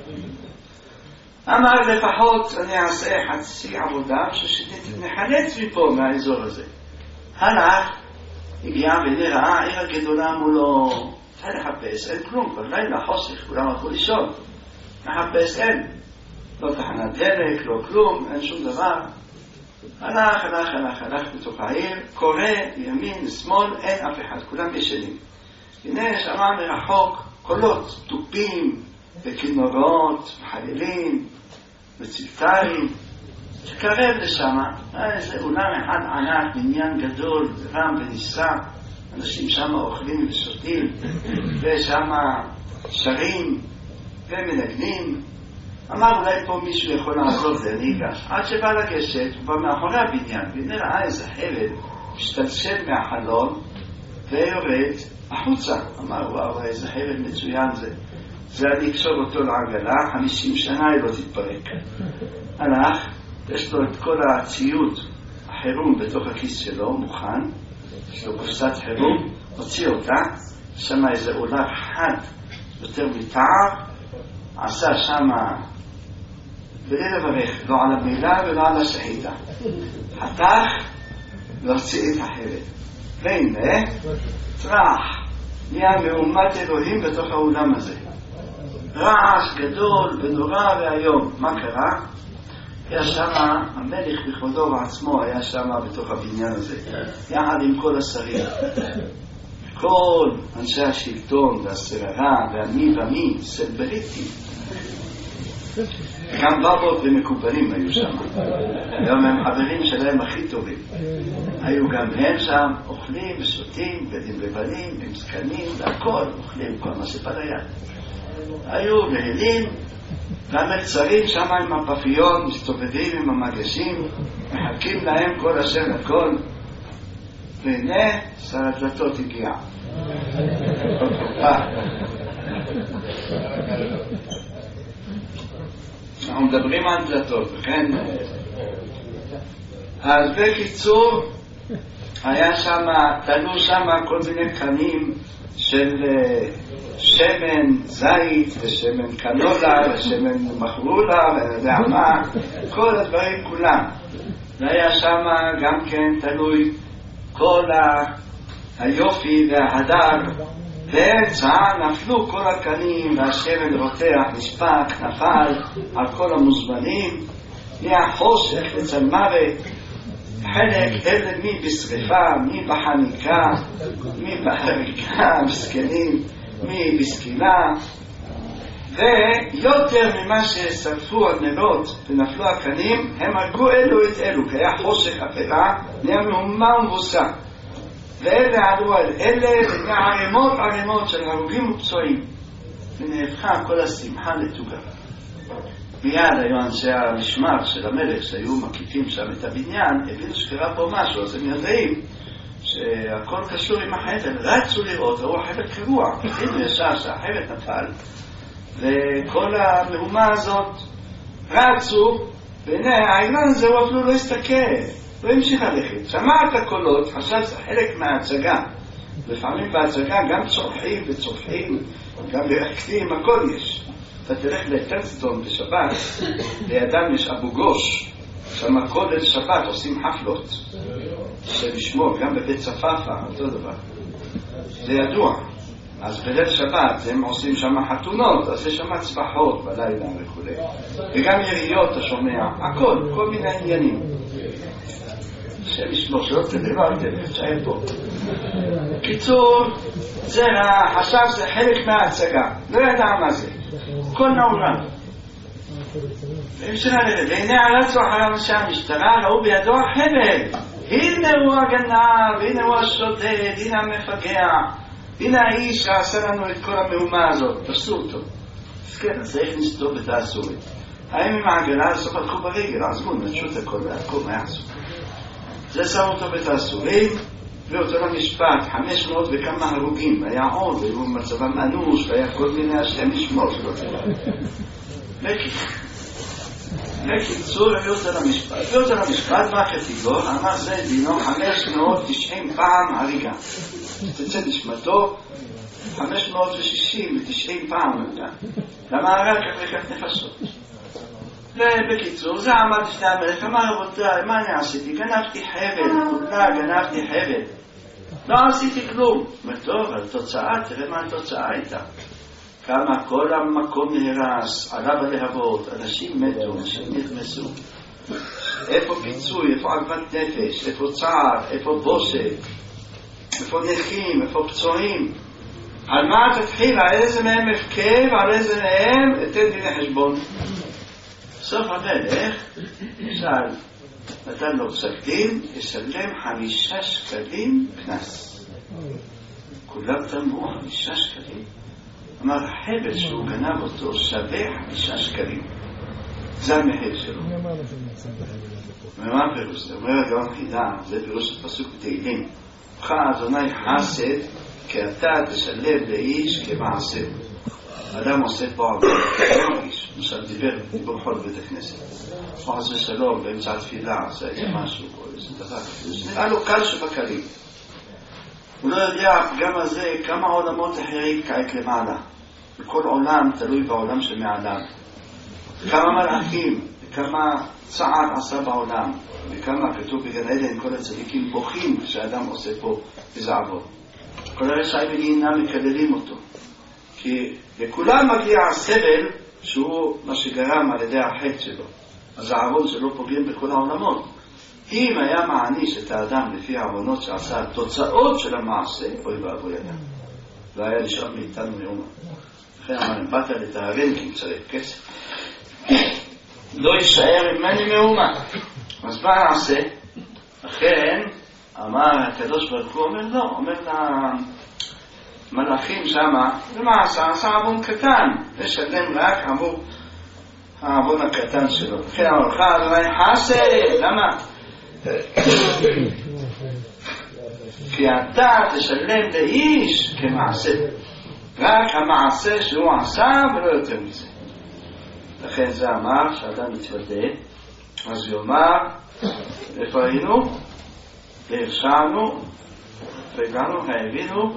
אמר לפחות אני אעשה חצי עבודה שנחלץ מפה מהאזור הזה. הלך, הגיע ונראה עיר הגדולה מולו, אתה לחפש, אין כלום, כבר לילה חושך, כולם הלכו לישון, מחפש אין, לא תחנת דלק, לא כלום, אין שום דבר. הלך, הלך, הלך, הלך בתוך העיר, קורא ימין, שמאל, אין אף אחד, כולם ישנים. הנה שמע מרחוק קולות, טופים וכינורות, חיילים וצלטרים, שקרב לשם, איזה אולם אחד ענק, בניין גדול, רם ונישא, אנשים שם אוכלים ושותים, ושם שרים ומנגנים. אמר אולי פה מישהו יכול לעזור זה, אני אגש. עד שבא לגשת, הוא בא מאחורי הבניין, ונראה איזה חבל משתלשל מהחלון, ויורד החוצה. אמר וואו, איזה חבל מצוין זה. זה אני אקשור אותו לעגלה, חמישים שנה היא לא תתפרק. הלך, יש לו את כל הציוד החירום בתוך הכיס שלו, מוכן, יש לו קופסת חירום, הוציא אותה, שם איזה אולר חד יותר מתער, עשה שם בלי לברך, לא על המילה ולא על השחיטה. חתך להוציא את החבל. והנה, טרח, נהיה מהומת אלוהים בתוך האולם הזה. רעש גדול ונורא והיום. מה קרה? היה שם, המלך בכבודו בעצמו היה שם בתוך הבניין הזה, יחד עם כל השרים. כל אנשי השלטון והשררה והמי ומי, סלבריטים. גם בבות ומקובלים היו שם. היום הם חברים שלהם הכי טובים. היו גם הם שם, אוכלים ושותים, בדים לבנים, עם זקנים, והכל, אוכלים כל מה שבא ליד. היו נהלים, והמלצרים שם עם הפפיון, מסתובבים עם המגשים, מחכים להם כל אשר לכל. והנה, שר הדלתות הגיע. אנחנו מדברים על דלתות, וכן? אז בקיצור, היה שם, תלו שם כל מיני קנים של שמן זית ושמן קנולה ושמן מחרולה ואני יודע מה, כל הדברים כולם. והיה שם גם כן תלוי כל היופי וההדר, באמצע נפלו כל הקנים והשמן רותח, נשפק, נפל על כל המוזמנים, נהיה חושך וצמרת, חלק אלה מי בשריפה, מי בחניקה, מי בחריקה, מסכנים, מי בסקילה, ויותר ממה ששרפו הנרות ונפלו הקנים, הם הרגו אלו את אלו, כי היה חושך הפרה, נהיה מהומה ומבוסה. ואלה עלו על אלה, ונהיה ערימות ערימות של הרוגים ופצועים, ונהפכה כל השמחה לתוגה. מיד היו אנשי המשמר של המלך שהיו מקיפים שם את הבניין, הבינו שקרה פה משהו, אז הם יודעים שהכל קשור עם החבל, רצו לראות, ראו החבל קרוע, הבינו ישר שהחבל נפל, וכל המהומה הזאת רצו, והנה העניין הזה הוא אפילו לא הסתכל, לא המשיך ללכת, שמע את הקולות, חשב זה חלק מההצגה, לפעמים בהצגה גם צורחים וצורחים, גם מרקדים, הכל יש. אתה תלך לטרסטון בשבת, לידם יש אבו גוש, שם כל ליל שבת עושים חפלות, שלשמור, גם בבית צפאפה, אותו דבר. זה ידוע. אז בליל שבת הם עושים שם חתונות, אז יש שם צבחות בלילה וכו'. וגם יריות אתה שומע, הכל, כל מיני עניינים. שלשמור, שלא תדבר, תשאר פה. קיצור, זה חשב זה חלק מההצגה, לא ידע מה זה. כל נעורם. והנה הרצו אחרי אנשי המשטרה, ראו בידו החבל. הנה הוא הגנב, הנה הוא השודד, הנה המפגע, הנה האיש שעשה לנו את כל המהומה הזאת. תפסו אותו. אז כן, אז איך נסתור בתעשו את זה? האם עם העגלה בסוף הלכו ברגל, עזבו, נשו את הכל והכל, מה יעשו? זה שם אותו בתעשורים, ואותו למשפט, חמש מאות וכמה הרוגים, היה עוד, היו במצבם אנוש, והיה כל מיני השם לשמור שלו. וכי. בקיצור, הביא אותה למשפט. הביא אותה למשפט, מה כתיבו? אמר זה דינו חמש מאות ותשעים פעם הריגה. תצא נשמתו, חמש מאות ותשעים פעם הריגה. למה הרג כך וכך נפשות? ובקיצור, זה עמד שתי המלך, אמר רבותיי, מה אני עשיתי? גנבתי חבל, כולה גנבתי חבל. לא עשיתי כלום. טוב, אבל תוצאה, תראה מה התוצאה הייתה. כמה כל המקום נהרס, עלה בלהבות, אנשים מתו, אנשים נכנסו. איפה פיצוי, איפה עגמת נפש, איפה צער, איפה בושת, איפה נכים, איפה פצועים. על מה תתחיל? על איזה מהם הפקב, על איזה מהם אתן דיני חשבון. סוף המלך, שאל, נתן לו פסק דין, ישלם חמישה שקלים קנס. כולם תמרו חמישה שקלים. אמר, החבל שהוא גנב אותו שווה חמישה שקלים. זה המחיר שלו. ומה פירוש? זה אומר הגאון חידה, זה פירוש של פסוק בתהילים. חי אדוני חסד, כי אתה תשלם לאיש כמעשה. אדם עושה פה הרבה, לא מרגיש. למשל דיבר, דיבור חול בבית הכנסת. הוא עושה שלום באמצע התפילה, עושה איזה משהו, או איזה דבר. זה נראה לו קל שבקלים. הוא לא יודע, הפגם הזה, כמה עולמות אחרים כעת למעלה. וכל עולם תלוי בעולם שמעליו. כמה מלאכים, וכמה צער עשה בעולם, וכמה כתוב בגן עדן, כל הצדיקים בוכים כשאדם עושה פה איזה עבוד. כל הרשעים מגיעים מקללים אותו. כי לכולם מגיע הסבל שהוא מה שגרם על ידי החטא שלו. אז העוון שלו פוגעים בכל העולמות. אם היה מעניש את האדם לפי העוונות שעשה התוצאות של המעשה, אוי ואבוי אדם. והיה לשאול מאיתנו מאומה. לכן אמר, אם באת לתארן כי צריך כסף, לא יישאר ממני מאומה. אז מה נעשה? לכן אמר הקדוש ברוך הוא, אומר לא, אומר למלאכים שמה, ומה עשה? עשה עוון קטן, לשלם רק עבור העוון הקטן שלו. לכן אמר לך, אדוני חסד, למה? כי אתה תשלם לאיש כמעשה, רק המעשה שהוא עשה ולא יותר מזה. לכן זה אמר שאדם מתוודה, אז הוא אמר, איפה היינו? והרשענו, והגענו, והבינו,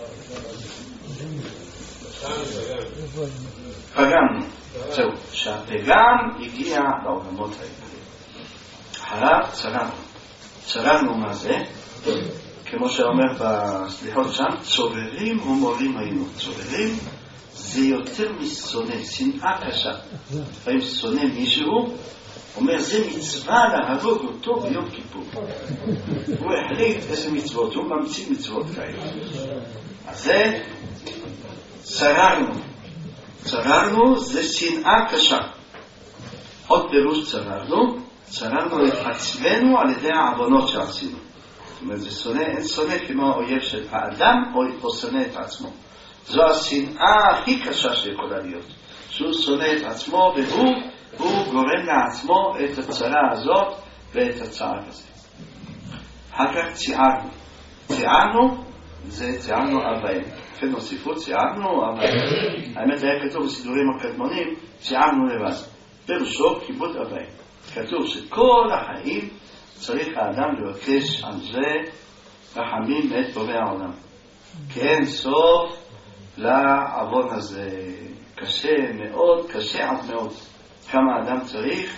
פגמנו. זהו, שהפגם הגיע לעולמות העיקריים. אחריו צררנו. צררנו מה זה? כמו שאומר בסליחות שם, צוררים ומורים היינו. צוררים זה יותר משונא, שנאה קשה. לפעמים שונא מישהו, אומר זה מצווה להרוג אותו ביום כיפור. הוא החליט איזה מצוות, הוא ממציא מצוות כאלה. אז זה צררנו. צררנו זה שנאה קשה. עוד פירוש צררנו, צררנו את עצמנו על ידי העוונות שעשינו. זאת אומרת, זה שונא, אין שונא כמו האויב של האדם או שונא את עצמו. זו השנאה הכי קשה שיכולה להיות. שהוא שונא את עצמו והוא הוא גורם לעצמו את הצרה הזאת ואת הצער הזה. אחר כך ציערנו. ציערנו זה ציערנו אבאים. לכן נוסיפו ציערנו אבאים. האמת היה כתוב בסידורים הקדמונים, ציערנו לבד. פירושו כיבוד אבאים. כתוב שכל החיים צריך האדם לבקש על זה רחמים מאת בורא העולם. כי אין סוף לעוון הזה. קשה מאוד, קשה עד מאוד. כמה אדם צריך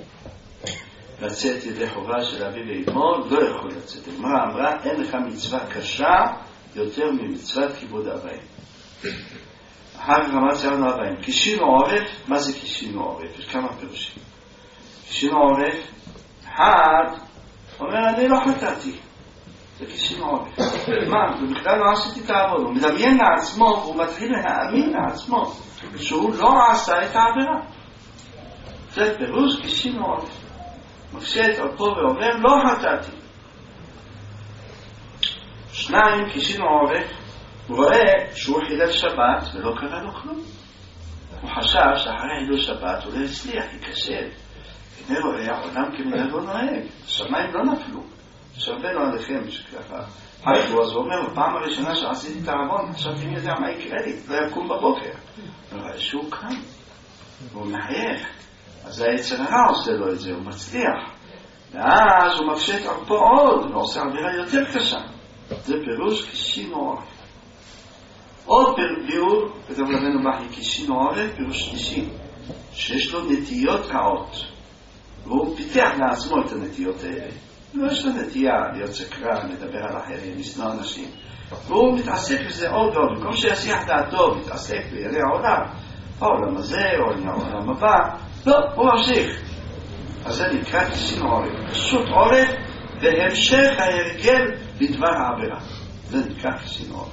לצאת ידי חובה של אבי ואימו, לא יכול לצאת. הגמרא אמרה, אין לך מצווה קשה יותר ממצוות כיבוד אבאים. אחר כך אמרה ציירנו אבאים. קישינו עורף, מה זה קישינו עורף? יש כמה פירושים. קישינו עורף, אחד אומר, אני לא חטאתי. זה קישינו עורף. מה? ובכלל לא עשיתי את העבוד. הוא מדמיין לעצמו, הוא מתחיל להאמין לעצמו, שהוא לא עשה את העבירה. זה פירוש קישינו עורף. מקשה את עורפו ואומר, לא חטאתי. שניים, קישינו עורף, הוא רואה שהוא חילל שבת ולא קרה לו כלום. הוא חשב שאחרי חילול שבת הוא לא הצליח, ייכשל. הנה רואה, העולם כמנהג לא נוהג. השמיים לא נפלו. שרבנו עליכם שככה. חייבו, אז הוא אומר, בפעם הראשונה שעשיתי את העוון, חשבתי מי יודע מה יקרה לי, לא יקום בבוקר. הוא רואה שהוא קם. והוא מחייך. אז היצר הרע עושה לו את זה, הוא מצליח. ואז הוא מקשה את עורפו עוד, ועושה עבירה יותר קשה. זה פירוש קישין עורף. עוד ביאור, כתב רבנו בכי, קישין עורף, פירוש שלישי, שיש לו נטיות רעות. והוא פיתח לעצמו את הנטיות האלה. יש לו נטייה להיות סקרן, לדבר על אחרים, לשנוא אנשים. והוא מתעסק בזה עוד ועוד, במקום שיסיח דעתו, מתעסק בידי העולם, העולם הזה, או העולם הבא, לא, הוא ממשיך. אז זה נקרא קישין עורף. פשוט עורף והמשך ההרגל בדבר העבירה. זה נקרא קישין עורף.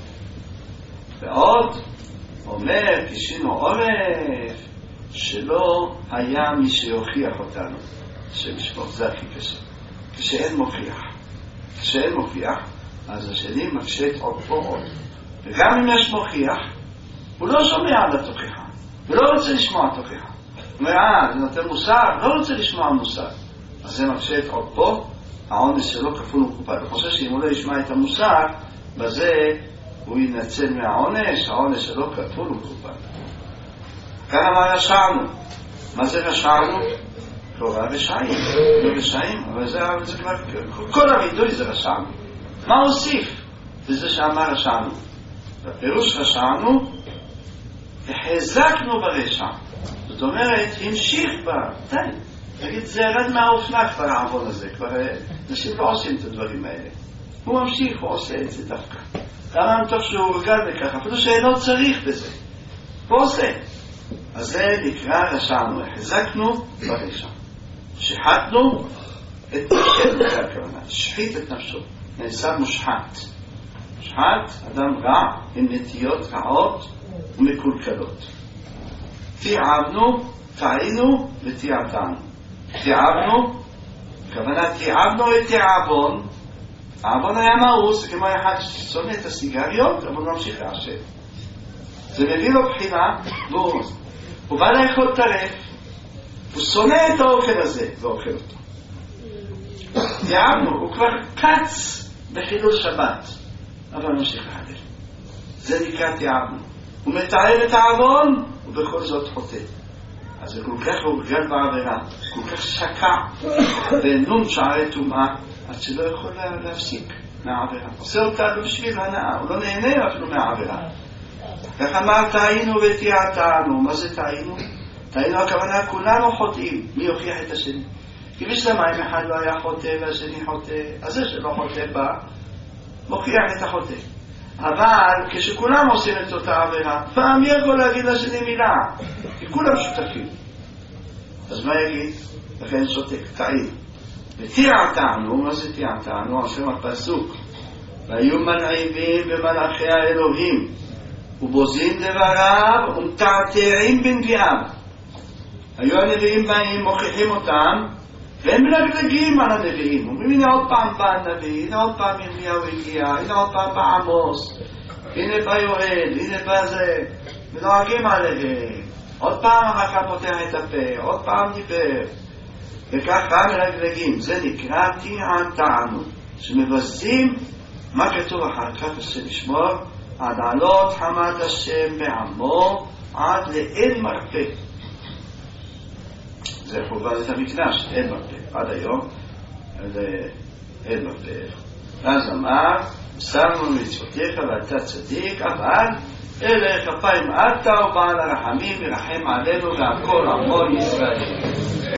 ועוד אומר קישין עורף שלא היה מי שיוכיח אותנו. שמשפט זה הכי קשה. כשאין מוכיח. כשאין מוכיח, אז השני מקשה את עורפו עוד. וגם אם יש מוכיח, הוא לא שומע על התוכיחה. ולא רוצה לשמוע תוכיחה. הוא אומר, אה, זה נותן מוסר, לא רוצה לשמוע מוסר. אז זה מקשה את עורפו, העונש שלו כפול ומכופל. הוא חושב שאם הוא לא ישמע את המוסר, בזה הוא ינצל מהעונש, העונש שלו כפול ומכופל. כאן מה רשענו? מה זה רשענו? קורא רשעים, לא רשעים, אבל זה, זה כבר, כל הרידוי זה רשענו. מה הוסיף? וזה שאמר רשענו. בפירוש רשענו, החזקנו ברשע. זאת אומרת, המשיך בה, די. תגיד, זה ירד מהאופנה כבר העוון הזה, כבר אנשים לא עושים את הדברים האלה. הוא ממשיך, הוא עושה את זה דווקא. למה מתוך שהוא הורגל בכך, אפילו שאינו צריך בזה. הוא עושה. אז זה נקרא רשענו, החזקנו ברשע. שחטנו את נפשנו, זה הכוונה. שחית את נפשו. נעשה מושחת. מושחת, אדם רע, עם נטיות רעות ומקולקלות. תיעבנו, טעינו ותיעתנו. תיעבנו, הכוונה תיעבנו את תיעבון. העבון היה מאוס, כמו אחד ששונא את הסיגריות, אבל הוא ממשיך לעשן. זה מביא לו בחינה, והוא, הוא בא לאכול טרף, הוא שונא את האוכל הזה, ואוכל אותו. תיעבנו, הוא כבר קץ בחילול שבת, אבל הוא ממשיך להלל. זה נקרא תיעבנו. הוא מתאר את העבון, ובכל זאת חוטא. אז זה כל כך הורגל בעבירה, כל כך שקע, ונון שערי טומאה, עד שלא יכול להפסיק מהעבירה. עושה אותנו בשביל הנאה, הוא לא נהנה אפילו מהעבירה. כך אמר, טעינו ותיעתנו. מה זה טעינו? טעינו הכוונה, כולנו חוטאים. מי יוכיח את השני? כי בשלמה אם אחד לא היה חוטא והשני חוטא, אז זה שלא חוטא בא, מוכיח את החוטא. אבל כשכולם עושים את אותה עבירה, פעם מי יכול להגיד לשני מילה? כי כולם שותפים. אז מה יגיד? לכן שותק, טעינו. ותיעתנו, מה זה תיעתנו? השם הפסוק, והיו מלעיבים במלאכי האלוהים ובוזים דבריו ומתעתעים בנביאיו. היו הנביאים באים, מוכיחים אותם, והם מלגלגים על הנביאים. אומרים, הנה עוד פעם בא הנביא, הנה עוד פעם ירמיהו הגיע, הנה עוד פעם בא עמוס, הנה בא יואל, הנה בא זה, ונוהגים עליהם. עוד פעם המלאך פותח את הפה, עוד פעם דיבר. וככה מלגלגים. זה נקרא תיעתנו, שמבזים מה כתוב אחר כך בשם ישמור, עד עלות חמת השם בעמו עד לאין מרפא. זה חובה את המקדש, אין מרפא. עד היום אין מרפא. ואז אמר, שמנו מצוותיך ואתה צדיק, אבל אלה כפיים אתה ובעל הרחמים ירחם עלינו והכל עמו ישראל.